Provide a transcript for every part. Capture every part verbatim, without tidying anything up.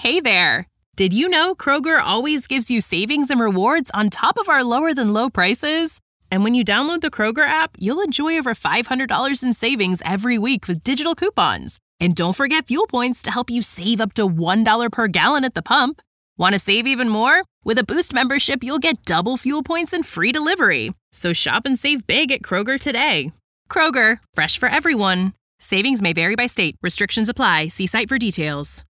Hey there! Did you know Kroger always gives you savings and rewards on top of our lower-than-low prices? And when you download the Kroger app, you'll enjoy over five hundred dollars in savings every week with digital coupons. And don't forget fuel points to help you save up to one dollar per gallon at the pump. Want to save even more? With a Boost membership, you'll get double fuel points and free delivery. So shop and save big at Kroger today. Kroger, fresh for everyone. Savings may vary by state. Restrictions apply. See site for details.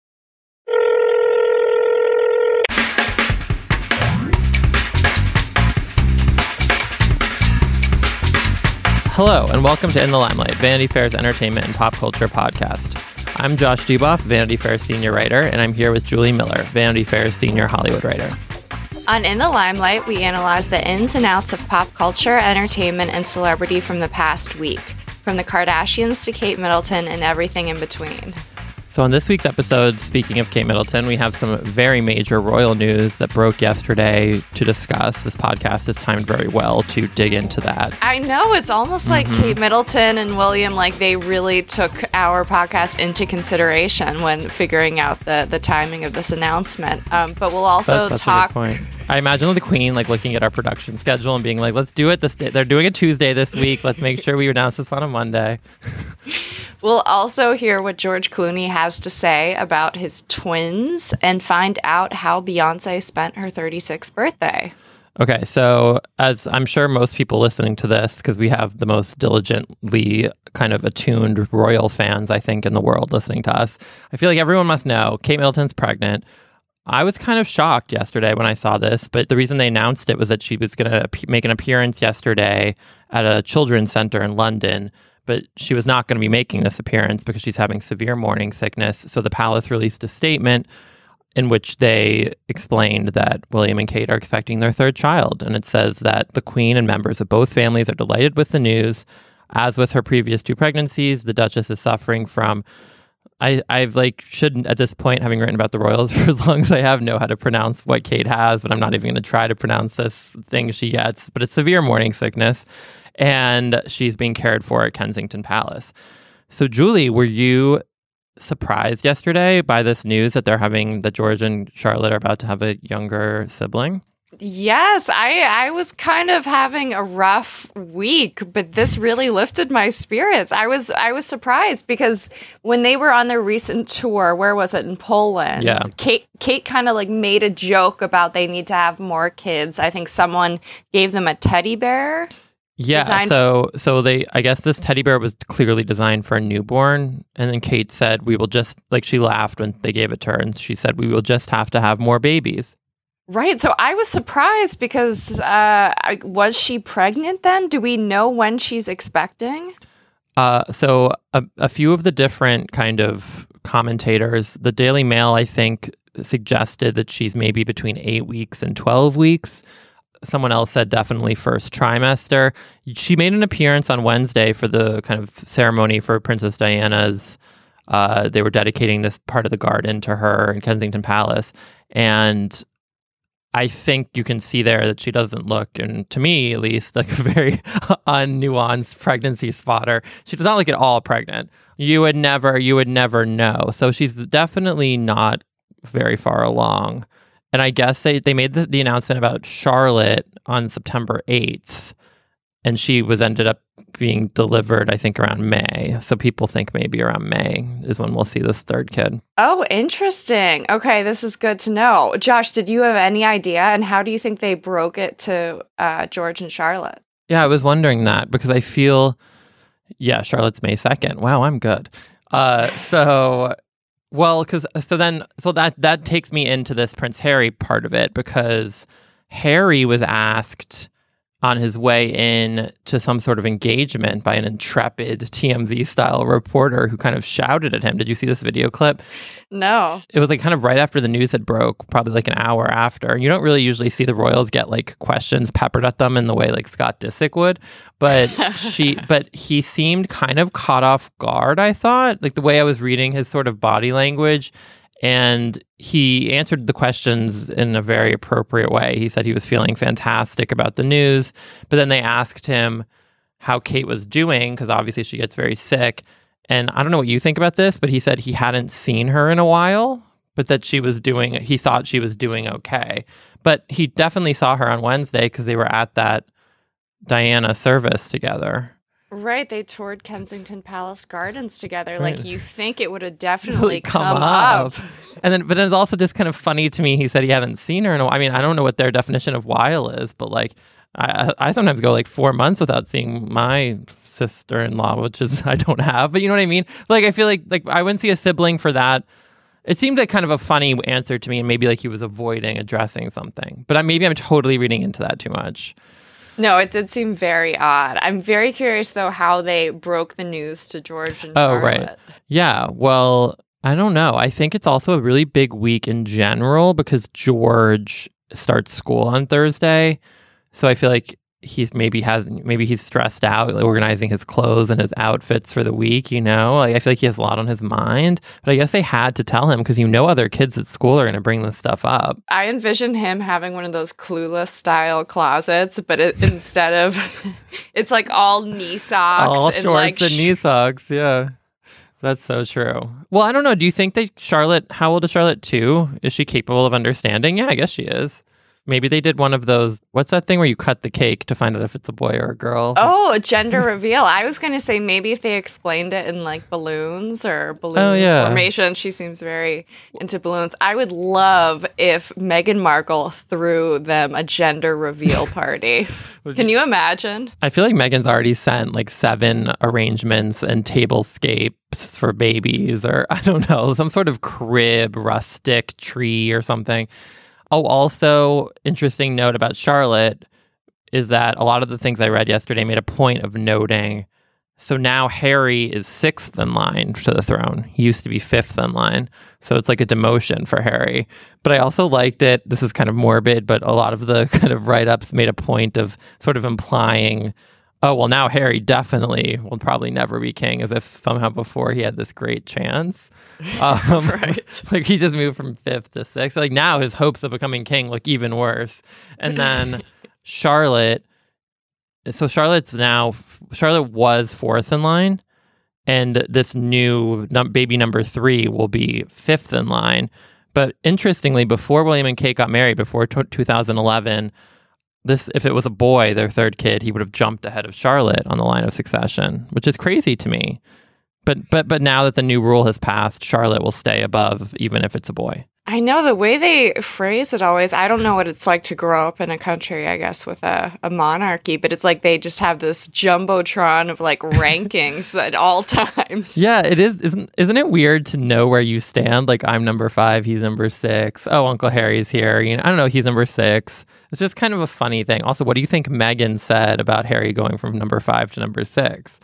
Hello, and welcome to In the Limelight, Vanity Fair's entertainment and pop culture podcast. I'm Josh Duboff, Vanity Fair's senior writer, and I'm here with Julie Miller, Vanity Fair's senior Hollywood writer. On In the Limelight, we analyze the ins and outs of pop culture, entertainment, and celebrity from the past week, from the Kardashians to Kate Middleton and everything in between. So on this week's episode, speaking of Kate Middleton, we have some very major royal news that broke yesterday to discuss. This podcast is timed very well to dig into that. I know, it's almost like mm-hmm. Kate Middleton and William, like they really took our podcast into consideration when figuring out the, the timing of this announcement. Um, but we'll also that's, that's talk... a good point. I imagine the Queen like looking at our production schedule and being like, let's do it this day. They're doing it Tuesday this week. Let's make sure we announce this on a Monday. We'll also hear what George Clooney has to say about his twins and find out how Beyonce spent her thirty-sixth birthday. Okay, so as I'm sure most people listening to this, because we have the most diligently kind of attuned royal fans, I think, in the world listening to us, I feel like everyone must know Kate Middleton's pregnant. I was kind of shocked yesterday when I saw this, but the reason they announced it was that she was going to ap- make an appearance yesterday at a children's center in London, but she was not going to be making this appearance because she's having severe morning sickness. So the palace released a statement in which they explained that William and Kate are expecting their third child. And it says that the Queen and members of both families are delighted with the news. As with her previous two pregnancies, the Duchess is suffering from I, I've like shouldn't at this point, having written about the royals for as long as I have, know how to pronounce what Kate has, but I'm not even going to try to pronounce this thing she gets. But it's severe morning sickness, and she's being cared for at Kensington Palace. So, Julie, were you surprised yesterday by this news that they're having that George and Charlotte are about to have a younger sibling? Yes, I, I was kind of having a rough week, but this really lifted my spirits. I was I was surprised because when they were on their recent tour, where was it, in Poland? Yeah. Kate Kate kind of like made a joke about they need to have more kids. I think someone gave them a teddy bear. Yeah, designed- so so they I guess this teddy bear was clearly designed for a newborn, and then Kate said we will just like she laughed when they gave it to her, and she said we will just have to have more babies. Right. So I was surprised because uh, was she pregnant then? Do we know when she's expecting? Uh, so a, a few of the different kind of commentators, the Daily Mail, I think, suggested that she's maybe between eight weeks and twelve weeks. Someone else said definitely first trimester. She made an appearance on Wednesday for the kind of ceremony for Princess Diana's. Uh, they were dedicating this part of the garden to her in Kensington Palace. And I think you can see there that she doesn't look, and to me at least, like a very unnuanced pregnancy spotter. She does not look at all pregnant. You would never, you would never know. So she's definitely not very far along. And I guess they, they made the, the announcement about Charlotte on September eighth, and she was ended up being delivered, I think, around May. So people think maybe around May is when we'll see this third kid. Oh, interesting. Okay, this is good to know. Josh, did you have any idea? And how do you think they broke it to uh, George and Charlotte? Yeah, I was wondering that because I feel, yeah, Charlotte's May second. Wow, I'm good. Uh, so, well, because so then, so that that takes me into this Prince Harry part of it, because Harry was asked on his way in to some sort of engagement by an intrepid T M Z style reporter who kind of shouted at him. Did you see this video clip? No. It was like kind of right after the news had broke, probably like an hour after. And you don't really usually see the royals get like questions peppered at them in the way like Scott Disick would. But she, but he seemed kind of caught off guard, I thought, like the way I was reading his sort of body language. And he answered the questions in a very appropriate way. He said he was feeling fantastic about the news. But then they asked him how Kate was doing, because obviously she gets very sick. And I don't know what you think about this, but he said he hadn't seen her in a while but that she was doing, he thought she was doing okay. But he definitely saw her on Wednesday because they were at that Diana service together. Right, they toured Kensington Palace Gardens together. Right. Like, you think it would have definitely come, come, up. up. And then, but it's also just kind of funny to me. He said he hadn't seen her in a while. I mean, I don't know what their definition of while is, but like, I, I sometimes go like four months without seeing my sister-in-law, which is I don't have. But you know what I mean? Like, I feel like like I wouldn't see a sibling for that. It seemed like kind of a funny answer to me, and maybe like he was avoiding addressing something. But I, maybe I'm totally reading into that too much. No, it did seem very odd. I'm very curious, though, how they broke the news to George and Oh, Charlotte. right. Yeah, well, I don't know. I think it's also a really big week in general because George starts school on Thursday. So I feel like he's maybe has maybe he's stressed out organizing his clothes and his outfits for the week, you know? Like, I feel like he has a lot on his mind. But I guess they had to tell him because you know other kids at school are going to bring this stuff up. I envision him having one of those Clueless style closets, but it, instead of it's like all knee socks, All and shorts like and knee socks, yeah. That's so true. Well, I don't know. Do you think that Charlotte, how old is Charlotte too? Is she capable of understanding? Yeah, I guess she is. Maybe they did one of those, what's that thing where you cut the cake to find out if it's a boy or a girl? Oh, a gender reveal. I was going to say maybe if they explained it in like balloons or balloon Oh, yeah. formation. She seems very into balloons. I would love if Meghan Markle threw them a gender reveal party. Can you imagine? I feel like Meghan's already sent like seven arrangements and tablescapes for babies, or I don't know, some sort of crib, rustic tree or something. Oh, also, interesting note about Charlotte is that a lot of the things I read yesterday made a point of noting. So now Harry is sixth in line to the throne. He used to be fifth in line. So it's like a demotion for Harry. But I also liked it. This is kind of morbid, but a lot of the kind of write-ups made a point of sort of implying, oh, well, now Harry definitely will probably never be king, as if somehow before he had this great chance. Um, Right. Like he just moved from fifth to sixth. Like now his hopes of becoming king look even worse. And then Charlotte, so Charlotte's now, Charlotte was fourth in line. And this new num- baby number three will be fifth in line. But interestingly, before William and Kate got married, before t- two thousand eleven, this, if it was a boy, their third kid, he would have jumped ahead of Charlotte on the line of succession, which is crazy to me. But but but now that the new rule has passed, Charlotte will stay above, even if it's a boy. I know the way they phrase it always, I don't know what it's like to grow up in a country, I guess, with a, a monarchy, but it's like they just have this jumbotron of like rankings at all times. Yeah, it is. Isn't, isn't it weird to know where you stand? Like, I'm number five, he's number six. Oh, Uncle Harry's here. You know, I don't know, he's number six. It's just kind of a funny thing. Also, what do you think Meghan said about Harry going from number five to number six?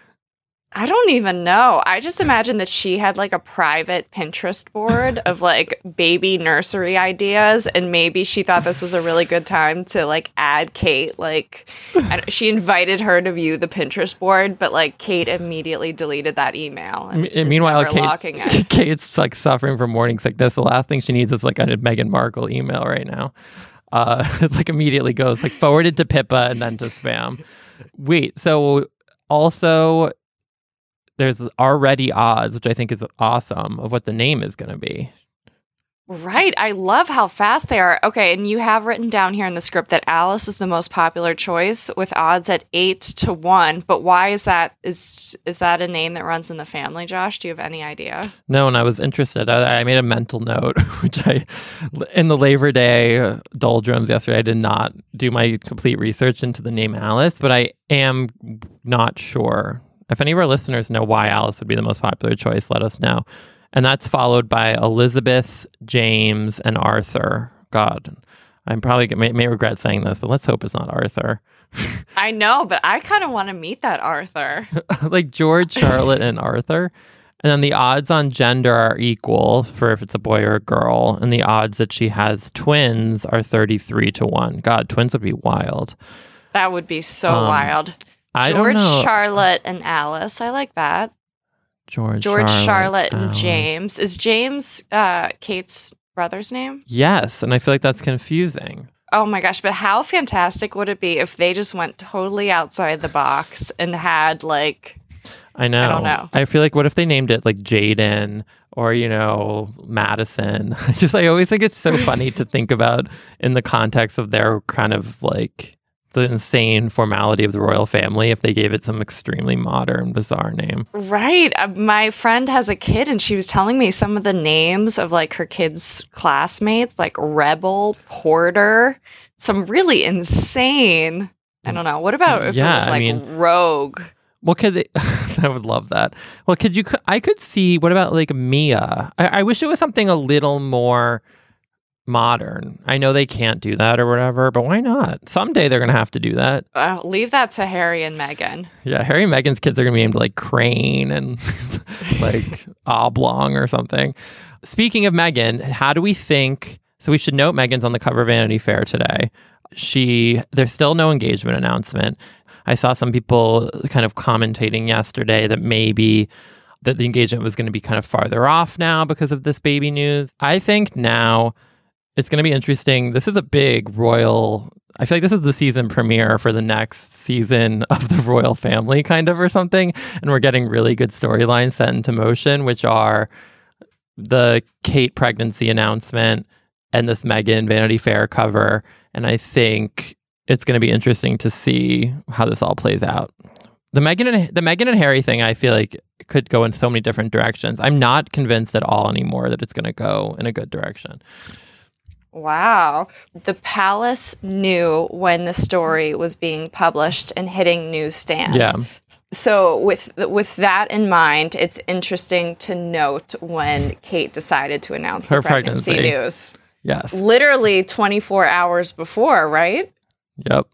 I don't even know. I just imagine that she had like a private Pinterest board of like baby nursery ideas, and maybe she thought this was a really good time to like add Kate. Like, and she invited her to view the Pinterest board, but like Kate immediately deleted that email. And M- meanwhile, never locking Kate, it. Kate's like suffering from morning sickness. The last thing she needs is like a Meghan Markle email right now. Uh, it's like immediately goes like forwarded to Pippa and then to spam. Wait, so also there's already odds, which I think is awesome, of what the name is going to be. Right. I love how fast they are. Okay, and you have written down here in the script that Alice is the most popular choice with odds at eight to one. But why is that? Is is that a name that runs in the family, Josh? Do you have any idea? No, and I was interested. I, I made a mental note, which I, in the Labor Day doldrums yesterday, I did not do my complete research into the name Alice, but I am not sure. If any of our listeners know why Alice would be the most popular choice, let us know. And that's followed by Elizabeth, James, and Arthur. God, I'm probably may, may regret saying this, but let's hope it's not Arthur. I know, but I kind of want to meet that Arthur. Like George, Charlotte, and Arthur. And then the odds on gender are equal for if it's a boy or a girl. And the odds that she has twins are thirty-three to one. God, twins would be wild. That would be so Um, wild. I George, don't know. Charlotte, and Alice. I like that. George, George, Charlotte, Charlotte, and Alice. James. Is James uh, Kate's brother's name? Yes, and I feel like that's confusing. Oh my gosh, but how fantastic would it be if they just went totally outside the box and had like I know. I don't know. I feel like what if they named it like Jaden or, you know, Madison? I just, I always think it's so funny to think about in the context of their kind of like the insane formality of the royal family if they gave it some extremely modern, bizarre name. Right. Uh, my friend has a kid and she was telling me some of the names of like her kids' classmates, like Rebel, Porter, some really insane. I don't know. What about if yeah, it was like I mean, Rogue? Well, could they, I would love that. Well, could you, I could see, what about like Mia? I, I wish it was something a little more modern. I know they can't do that or whatever, but why not? Someday they're going to have to do that. Uh, leave that to Harry and Meghan. Yeah, Harry and Meghan's kids are going to be named like Crane and like Oblong or something. Speaking of Meghan, how do we think, so we should note Meghan's on the cover of Vanity Fair today. She, there's still no engagement announcement. I saw some people kind of commentating yesterday that maybe that the engagement was going to be kind of farther off now because of this baby news. I think now it's going to be interesting. This is a big royal, I feel like this is the season premiere for the next season of the royal family kind of or something. And we're getting really good storylines set into motion, which are the Kate pregnancy announcement and this Meghan Vanity Fair cover. And I think it's going to be interesting to see how this all plays out. The Meghan and the Meghan and Harry thing, I feel like could go in so many different directions. I'm not convinced at all anymore that it's going to go in a good direction. Wow. The palace knew when the story was being published and hitting newsstands. Yeah. So with with that in mind, it's interesting to note when Kate decided to announce her the pregnancy, pregnancy news. Yes. Literally twenty-four hours before, right? Yep.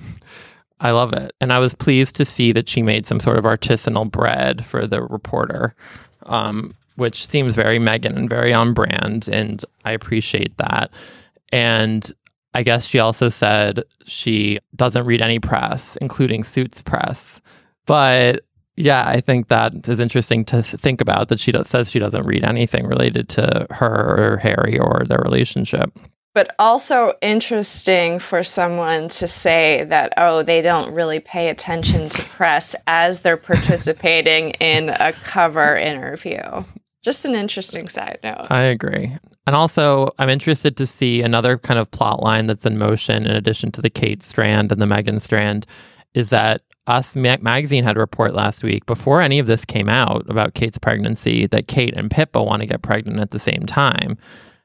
I love it. And I was pleased to see that she made some sort of artisanal bread for the reporter, um, which seems very Meghan and very on brand. And I appreciate that. And I guess she also said she doesn't read any press, including Suits press. But yeah, I think that is interesting to th- think about, that she does, says she doesn't read anything related to her or Harry or their relationship. But also interesting for someone to say that, oh, they don't really pay attention to press as they're participating in a cover interview. Just an interesting side note. I agree. And also, I'm interested to see another kind of plot line that's in motion in addition to the Kate strand and the Meghan strand, is that Us Ma- Magazine had a report last week before any of this came out about Kate's pregnancy that Kate and Pippa want to get pregnant at the same time.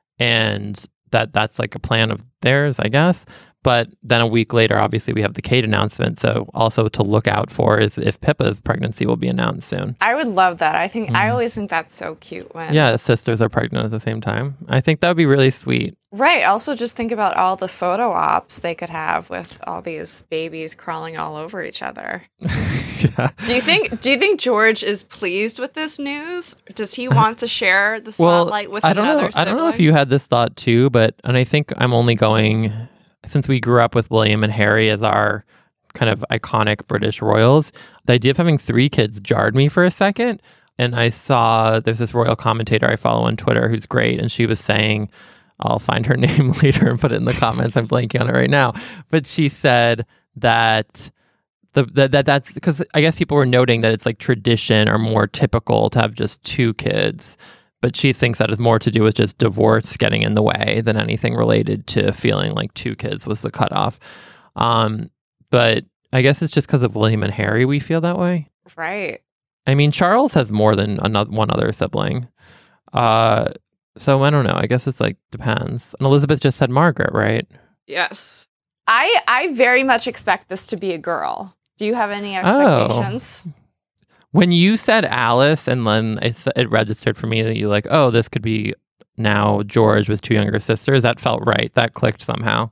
And that that's like a plan of theirs, I guess. But then a week later, obviously, we have the Kate announcement. So also to look out for is if Pippa's pregnancy will be announced soon. I would love that. I think Mm. I always think that's so cute when Yeah, sisters are pregnant at the same time. I think that would be really sweet. Right. Also, just think about all the photo ops they could have with all these babies crawling all over each other. Yeah. Do you think? Do you think George is pleased with this news? Does he want to share the Well, spotlight with I don't another know. sibling? I don't know if you had this thought too, but and I think I'm only going since we grew up with William and Harry as our kind of iconic British royals. The idea of having three kids jarred me for a second, and I saw there's this royal commentator I follow on Twitter who's great, and she was saying, I'll find her name later and put it in the comments. I'm blanking on it right now, but she said that. The, that, that that's because I guess people were noting that it's like tradition or more typical to have just two kids, but she thinks that is more to do with just divorce getting in the way than anything related to feeling like two kids was the cutoff. Um, but I guess it's just because of William and Harry we feel that way. Right. I mean, Charles has more than another one other sibling. Uh, so I don't know. I guess it's like depends. And Elizabeth just said Margaret, right? Yes. I I very much expect this to be a girl. Do you have any expectations? Oh. When you said Alice and then it, it registered for me that you like, oh, this could be now George with two younger sisters, that felt right. That clicked somehow.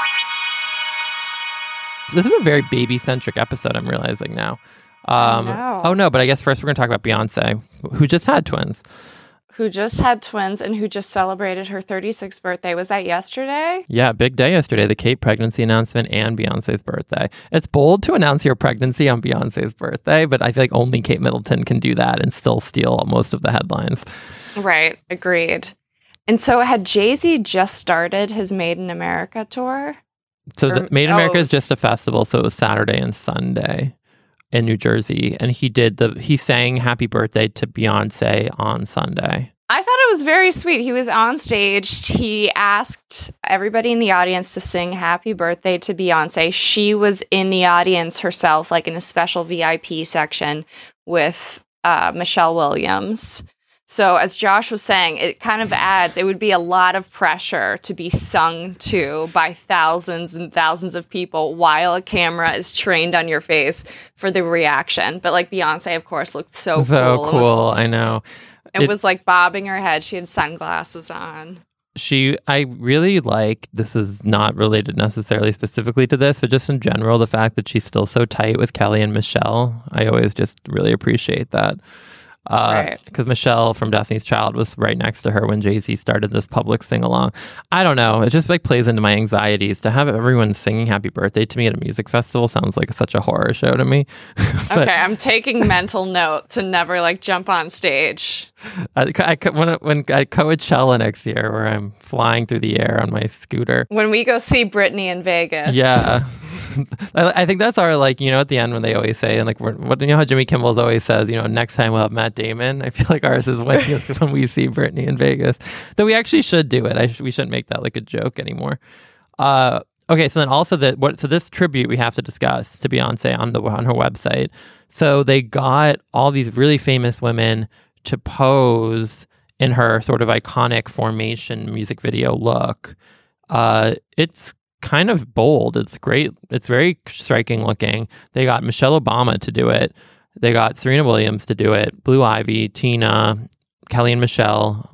This is a very baby-centric episode, I'm realizing now. Um, know. Oh, no, but I guess first we're going to talk about Beyonce, who just had twins. Who just had twins and who just celebrated her thirty-sixth birthday. Was that yesterday? Yeah, big day yesterday, the Kate pregnancy announcement and Beyonce's birthday. It's bold to announce your pregnancy on Beyonce's birthday, but I feel like only Kate Middleton can do that and still steal most of the headlines. Right, agreed. And so had Jay-Z just started his Made in America tour? So Or- the Made in oh, America it is was- just a festival, so it was Saturday and Sunday. in New Jersey, and he did the he sang Happy Birthday to Beyonce on Sunday. I thought it was very sweet. He was on stage. He asked everybody in the audience to sing Happy Birthday to Beyonce. She was in the audience herself, like in a special V I P section with uh, Michelle Williams. So as Josh was saying, it kind of adds, it would be a lot of pressure to be sung to by thousands and thousands of people while a camera is trained on your face for the reaction. But like Beyonce, of course, looked so, so cool. cool. Was, I know. It, it was like bobbing her head. She had sunglasses on. She, I really like, this is not related necessarily specifically to this, but just in general, the fact that she's still so tight with Kelly and Michelle. I always just really appreciate that. Uh, because right. Michelle from Destiny's Child was right next to her when Jay-Z started this public sing-along. I don't know. It just like plays into my anxieties. To have everyone singing Happy Birthday to me at a music festival sounds like such a horror show to me. But, okay, I'm taking mental note to never like jump on stage. I, I, when, when I Coachella next year, where I'm flying through the air on my scooter. When we go see Britney in Vegas. Yeah. I, I think that's our, like, you know, at the end when they always say, and like, we're, what, you know how Jimmy Kimmel's always says, you know, next time we'll have Matt Damon. I feel like ours is when, when we see Britney in Vegas. Though we actually should do it. I sh- we shouldn't make that like a joke anymore. Uh, okay, so then also that what so this tribute we have to discuss to Beyonce on the on her website. So they got all these really famous women to pose in her sort of iconic Formation music video look. Uh, it's kind of bold. It's great. It's very striking looking. They got Michelle Obama to do it. They got Serena Williams to do it. Blue Ivy, Tina, Kelly and Michelle.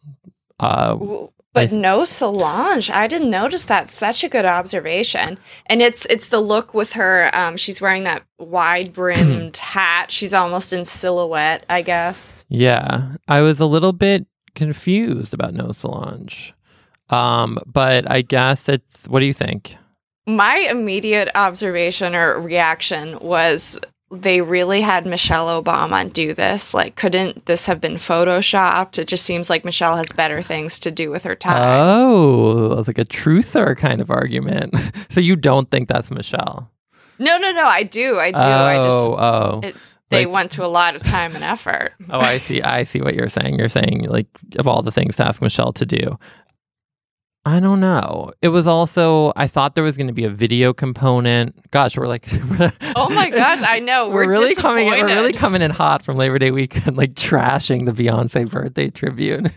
Uh, but I, no Solange. I didn't notice that. Such a good observation. And it's it's the look with her. Um, she's wearing that wide brimmed hat. She's almost in silhouette, I guess. Yeah, I was a little bit confused about no Solange. Um, but I guess it's, what do you think? My immediate observation or reaction was they really had Michelle Obama do this. Like, couldn't this have been photoshopped? It just seems like Michelle has better things to do with her time. Oh, it was like a truther kind of argument. So you don't think that's Michelle? No, no, no, I do. I do. Oh, I just, oh. It, they like, went to a lot of time and effort. Oh, I see. I see what you're saying. You're saying, like, of all the things to ask Michelle to do. I don't know. It was also, I thought there was going to be a video component. Gosh, we're like, oh my gosh, I know. We're, we're really coming in, we're really coming in hot from Labor Day weekend, like trashing the Beyonce birthday tribute.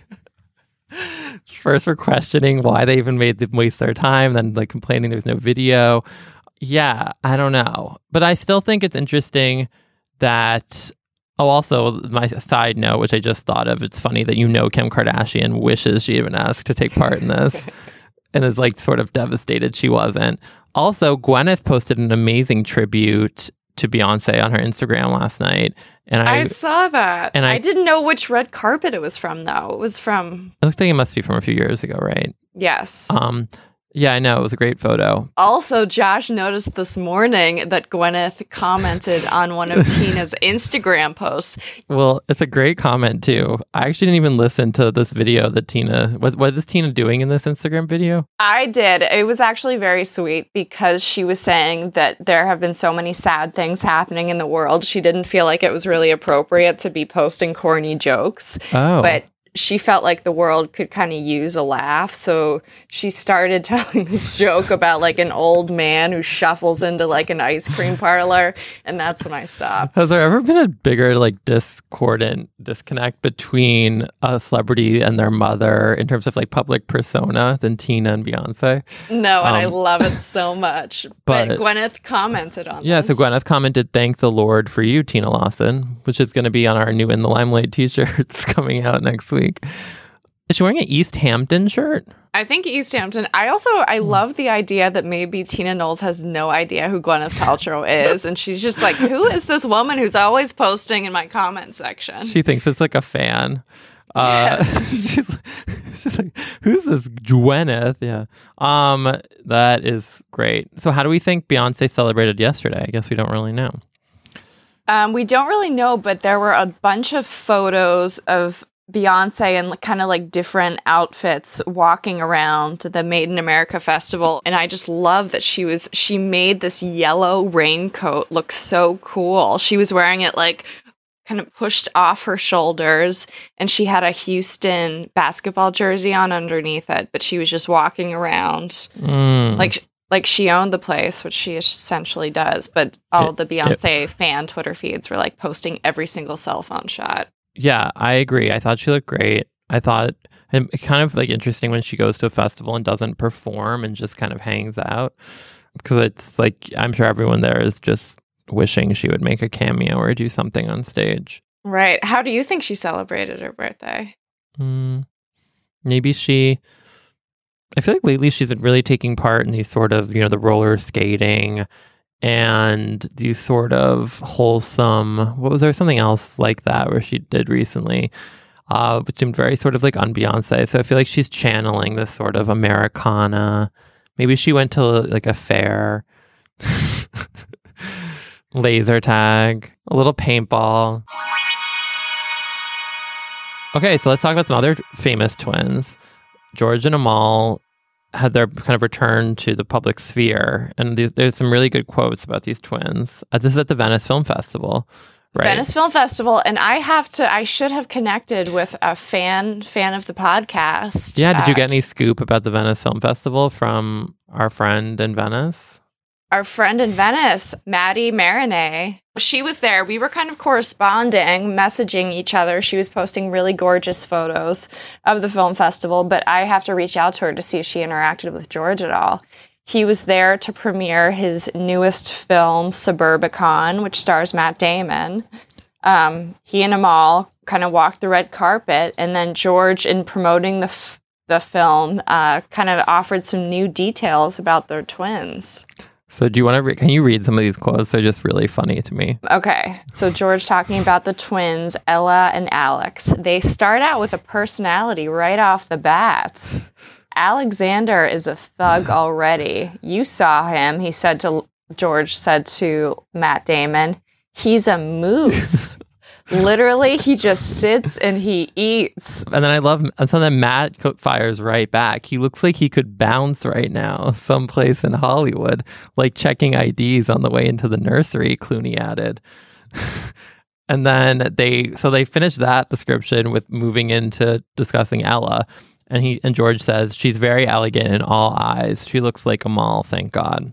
First, we're questioning why they even made them waste their time, then like complaining there's no video. Yeah, I don't know. But I still think it's interesting that, oh, also, my side note, which I just thought of, it's funny that you know Kim Kardashian wishes she had been asked to take part in this and is like sort of devastated she wasn't. Also, Gwyneth posted an amazing tribute to Beyonce on her Instagram last night. And I, I saw that. And I, I didn't know which red carpet it was from, though. It was from... It looked like it must be from a few years ago, right? Yes. Um. Yeah, I know. It was a great photo. Also, Josh noticed this morning that Gwyneth commented on one of Tina's Instagram posts. Well, it's a great comment, too. I actually didn't even listen to this video that Tina... What, what is Tina doing in this Instagram video? I did. It was actually very sweet because she was saying that there have been so many sad things happening in the world. She didn't feel like it was really appropriate to be posting corny jokes. Oh. But she felt like the world could kind of use a laugh. So she started telling this joke about like an old man who shuffles into like an ice cream parlor. And that's when I stopped. Has there ever been a bigger like discordant disconnect between a celebrity and their mother in terms of like public persona than Tina and Beyonce? No, and um, I love it so much. But, but Gwyneth commented on yeah, this. so Gwyneth commented, "Thank the Lord for you, Tina Lawson," which is going to be on our new In the Limelight t-shirts coming out next week. Is she wearing an East Hampton shirt? I think East Hampton. I also, I love the idea that maybe Tina Knowles has no idea who Gwyneth Paltrow is. And she's just like, who is this woman who's always posting in my comment section? She thinks it's like a fan. Uh, yes. she's, she's like, who's this Gwyneth? Yeah. Um, that is great. So how do we think Beyonce celebrated yesterday? I guess we don't really know. Um, we don't really know, but there were a bunch of photos of Beyonce in kind of like different outfits walking around the Made in America festival. And I just love that she was, she made this yellow raincoat look so cool. She was wearing it like kind of pushed off her shoulders, and she had a Houston basketball jersey on underneath it, but she was just walking around Mm. like like she owned the place, which she essentially does. But all It- the Beyonce fan Twitter feeds were like posting every single cell phone shot. Yeah, I agree. I thought she looked great. I thought and it's kind of like interesting when she goes to a festival and doesn't perform and just kind of hangs out, because it's like I'm sure everyone there is just wishing she would make a cameo or do something on stage. Right. How do you think she celebrated her birthday? Mm, maybe she. I feel like lately she's been really taking part in these sort of, you know, the roller skating and these sort of wholesome. What was there something else like that where she did recently, uh, which seemed very sort of like on Beyonce. So I feel like she's channeling this sort of Americana. Maybe she went to like a fair, laser tag, a little paintball. Okay, so let's talk about some other famous twins. George and Amal had their kind of return to the public sphere, and these, there's some really good quotes about these twins. Uh, this is at the Venice Film Festival, right? Venice Film Festival, and I have to, I should have connected with a fan, fan of the podcast. Yeah, did you at- get any scoop about the Venice Film Festival from our friend in Venice? Our friend in Venice, Maddie Marinay. She was there. We were kind of corresponding, messaging each other. She was posting really gorgeous photos of the film festival, but I have to reach out to her to see if she interacted with George at all. He was there to premiere his newest film, Suburbicon, which stars Matt Damon. Um, he and Amal kind of walked the red carpet, and then George, in promoting the f- the film, uh, kind of offered some new details about their twins. So do you want to, re- can you read some of these quotes? They're just really funny to me. Okay, so George talking about the twins, Ella and Alex. They start out with a personality right off the bat. Alexander is a thug already. You saw him, he said to, George said to Matt Damon. He's a moose. Literally, he just sits and he eats. And then I love something that Matt co- fires right back. He looks like he could bounce right now someplace in Hollywood, like checking I Ds on the way into the nursery, Clooney added. And then they, so they finish that description with moving into discussing Ella. And he, and George says, she's very elegant in all eyes. She looks like Amal, thank God.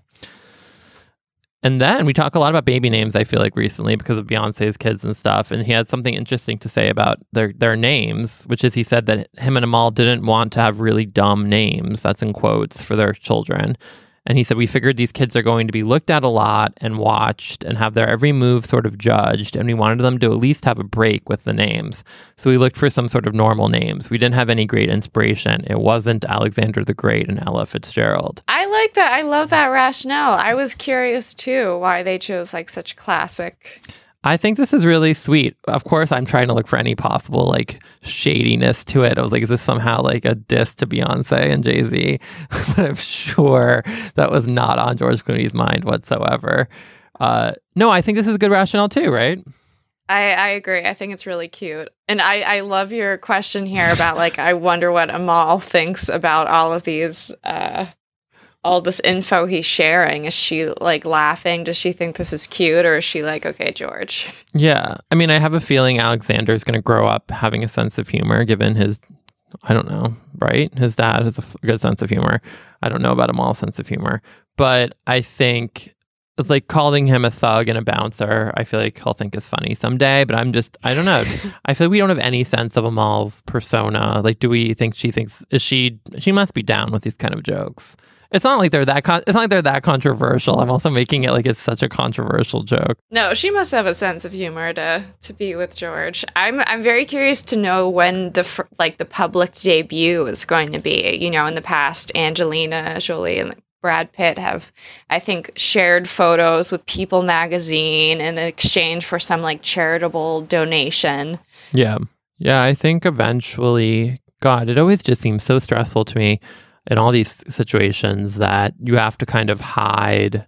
And then we talk a lot about baby names, I feel like, recently because of Beyonce's kids and stuff. And he had something interesting to say about their, their names, which is he said that him and Amal didn't want to have really dumb names, that's in quotes, for their children. And he said, we figured these kids are going to be looked at a lot and watched and have their every move sort of judged. And we wanted them to at least have a break with the names. So we looked for some sort of normal names. We didn't have any great inspiration. It wasn't Alexander the Great and Ella Fitzgerald. I like that. I love that rationale. I was curious too why they chose like such classic. I think this is really sweet. Of course, I'm trying to look for any possible like shadiness to it. I was like, is this somehow like a diss to Beyonce and Jay-Z? But I'm sure that was not on George Clooney's mind whatsoever. Uh, no, I think this is a good rationale too, right? I, I agree. I think it's really cute. And I, I love your question here about like, I wonder what Amal thinks about all of these, uh, all this info he's sharing. Is she like laughing? Does she think this is cute? Or is she like, okay, George? Yeah. I mean, I have a feeling Alexander is going to grow up having a sense of humor given his, I don't know, right? His dad has a f- good sense of humor. I don't know about Amal's sense of humor. But I think it's like calling him a thug and a bouncer. I feel like he'll think is funny someday, but I'm just, I don't know. I feel like we don't have any sense of Amal's persona. Like, do we think she thinks, is she, she must be down with these kind of jokes. It's not like they're that, con- it's not like they're that controversial. I'm also making it like it's such a controversial joke. No, she must have a sense of humor to to be with George. I'm I'm very curious to know when the fr- like the public debut is going to be. You know, in the past, Angelina Jolie and Brad Pitt have, I think, shared photos with People magazine in exchange for some like charitable donation. Yeah. Yeah, I think eventually, God, it always just seems so stressful to me in all these situations that you have to kind of hide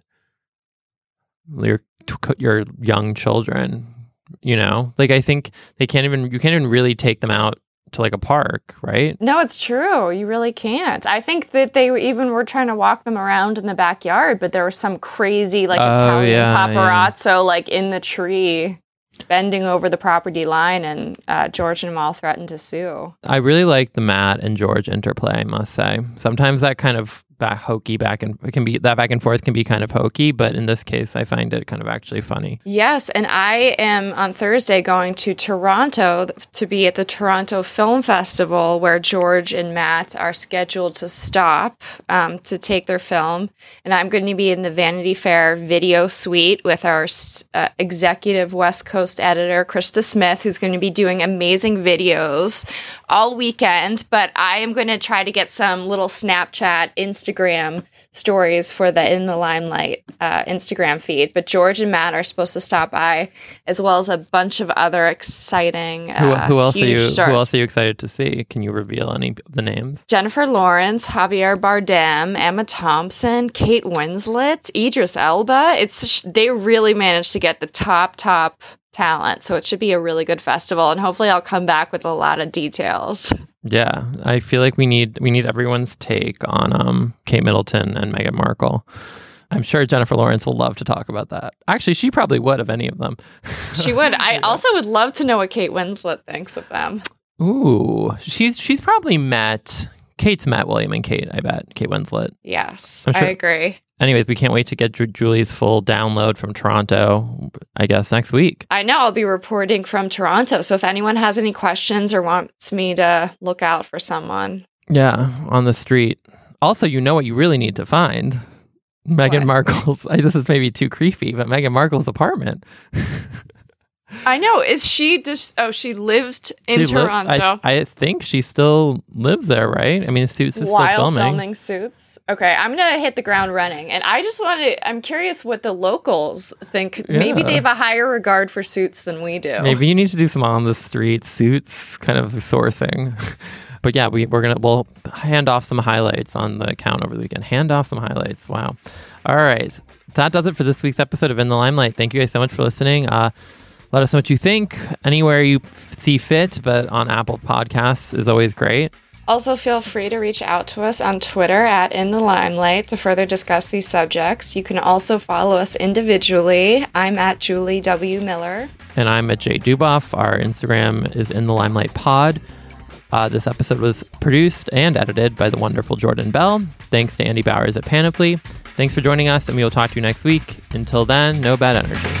your your young children, you know? Like, I think they can't even, you can't even really take them out to like a park, right? No, it's true. You really can't. I think that they even were trying to walk them around in the backyard, but there was some crazy like Oh, Italian yeah, paparazzo like in the tree bending over the property line, and uh, George and Amal threatened to sue. I really like the Matt and George interplay, I must say. Sometimes that kind of back hokey back and it can be that back and forth can be kind of hokey, but in this case I find it kind of actually funny. Yes, and I am on Thursday going to Toronto to be at the Toronto Film Festival, where George and Matt are scheduled to stop um, to take their film, and I'm going to be in the Vanity Fair video suite with our uh, executive West Coast editor Krista Smith, who's going to be doing amazing videos all weekend. But I am going to try to get some little Snapchat, Instagram stories for the In the Limelight uh, Instagram feed. But George and Matt are supposed to stop by, as well as a bunch of other exciting uh, Who, who else are you? stars. Who else are you excited to see? Can you reveal any of the names? Jennifer Lawrence, Javier Bardem, Emma Thompson, Kate Winslet, Idris Elba. It's they really managed to get the top top talent, so it should be a really good festival, and hopefully I'll come back with a lot of details. Yeah, I feel like we need we need everyone's take on um, Kate Middleton and Meghan Markle. I'm sure Jennifer Lawrence will love to talk about that. Actually, she probably would of any of them. She would. I also would love to know what Kate Winslet thinks of them. Ooh, she's she's probably met Kate's met William and Kate. I bet Kate Winslet. Yes, I'm sure. I agree. Anyways, we can't wait to get Ju- Julie's full download from Toronto, I guess, next week. I know I'll be reporting from Toronto, so if anyone has any questions or wants me to look out for someone. Yeah, on the street. Also, you know what you really need to find? Meghan What? Markle's, I, this is maybe too creepy, but Meghan Markle's apartment. I know. Is she just, oh, she lived in She li- Toronto. I, I think she still lives there, right? I mean, Suits is while still filming. filming Suits. Okay, I'm gonna hit the ground running, and I just want to. I'm curious what the locals think. Maybe Yeah. they have a higher regard for Suits than we do. Maybe you need to do some on the street Suits kind of sourcing. But yeah, we, we're gonna we'll hand off some highlights on the account over the weekend. Hand off some highlights. Wow. All right, that does it for this week's episode of In the Limelight. Thank you guys so much for listening. Uh, let us know what you think anywhere you see fit, but on Apple Podcasts is always great. Also, feel free to reach out to us on Twitter at In the Limelight to further discuss these subjects. You can also follow us individually. I'm at Julie W. Miller. And I'm at Jay Duboff. Our Instagram is In the Limelight Pod. Uh, this episode was produced and edited by the wonderful Jordan Bell. Thanks to Andy Bowers at Panoply. Thanks for joining us, and we will talk to you next week. Until then, no bad energy.